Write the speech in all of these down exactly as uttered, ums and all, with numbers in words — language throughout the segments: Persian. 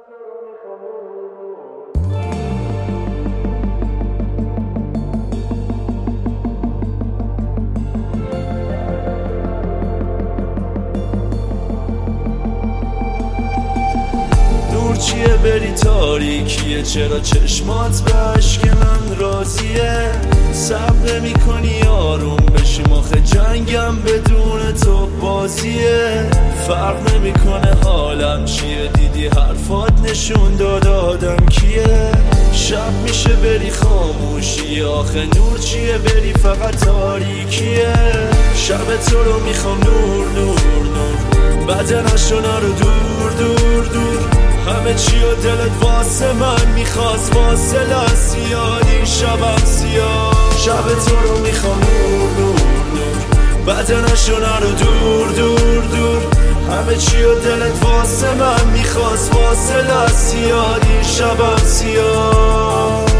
چیه بری تاریکیه، چرا چشمات به عشق من راضیه؟ صبر نمی کنی آروم بشیم، آخه جنگم بدون تو بازیه. فرق نمی کنه حالم چیه، دیدی حرفات نشون داد آدم کیه. شب میشه بری خاموشی، آخه نور چیه بری فقط تاریکیه. شب تو رو میخوام نور نور نور، بدنشو نرو دور دور دور. همه چی و دلت واسه من میخواست، فاصله زیادی شبم سیاه. شب تو رو میخوام نور نور نور، بدنشو نرو دور دور دور. همه چی و دلت واسه من میخواست، فاصله زیادی شبم سیاه.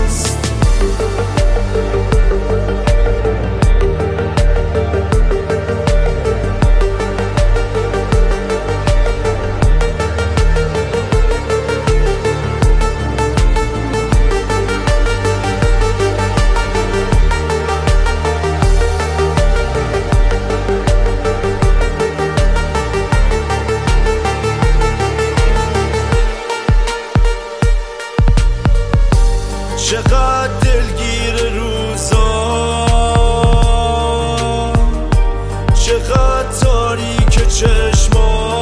چقدر دلگیر روزا، چقدر تاریک چشما،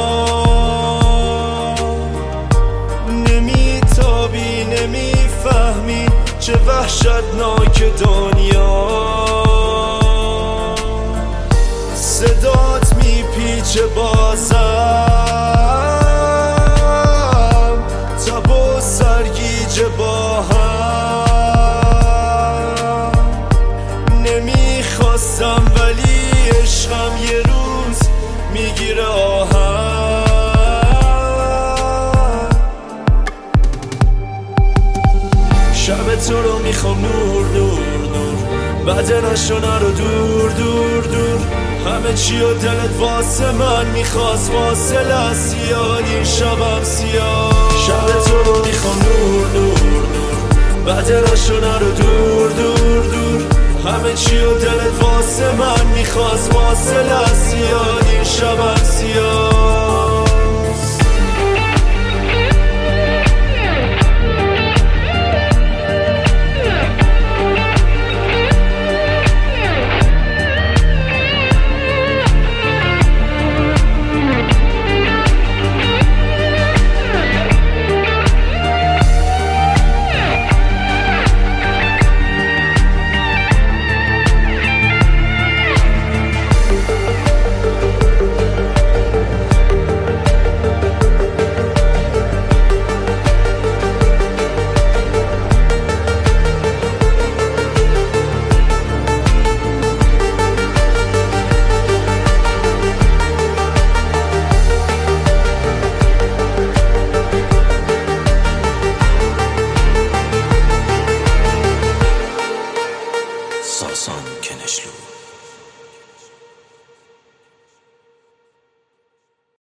نمیتابی نمیفهمی چه وحشتناک دنیا. صدات میپیچه بازم، تب و سرگیجه با هم. نمیخواستم ولی عشقم یه روز میگیره آهم. شب تو رو میخوام نور نور نور، بدنشو نرو دور دور دور. همه چی و دلت واسه من میخواست، فاصله زیادی شبم سیاه. شب تو رو میخوام نور نور نور، بدنشو نرو دور دور دور. همه چی و دلت واسه من میخواست، فاصله زیادی شبم سیاه.